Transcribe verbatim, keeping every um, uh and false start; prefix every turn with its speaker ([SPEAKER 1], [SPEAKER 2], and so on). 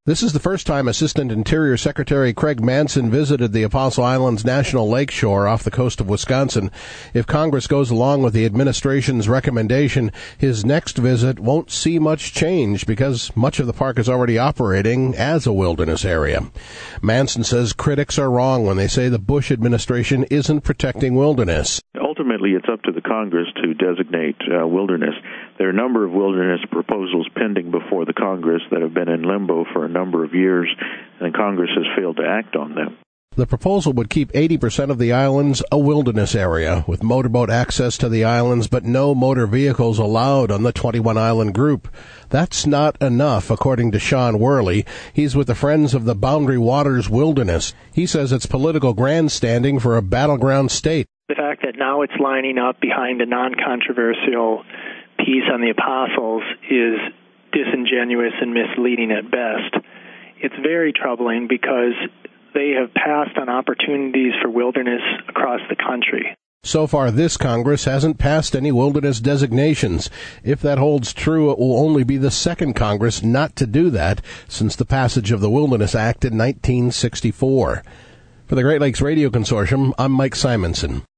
[SPEAKER 1] This is the first time Assistant Interior Secretary Craig Manson visited the Apostle Islands National Lakeshore off the coast of Wisconsin. If Congress goes along with the administration's recommendation, his next visit won't see much change because much of the park is already operating as a wilderness area. Manson says critics are wrong when they say the Bush administration isn't protecting wilderness.
[SPEAKER 2] Ultimately, it's up to the Congress to designate uh, wilderness. There are a number of wilderness proposals pending before the Congress that have been in limbo for a number of years, and Congress has failed to act on them.
[SPEAKER 1] The proposal would keep eighty percent of the islands a wilderness area, with motorboat access to the islands, but no motor vehicles allowed on the twenty-one island group. That's not enough, according to Sean Worley. He's with the Friends of the Boundary Waters Wilderness. He says it's political grandstanding for a battleground state.
[SPEAKER 3] The fact that now it's lining up behind a non-controversial piece on the Apostles is disingenuous and misleading at best. It's very troubling because they have passed on opportunities for wilderness across the country.
[SPEAKER 1] So far, this Congress hasn't passed any wilderness designations. If that holds true, it will only be the second Congress not to do that since the passage of the Wilderness Act in nineteen sixty-four. For the Great Lakes Radio Consortium, I'm Mike Simonson.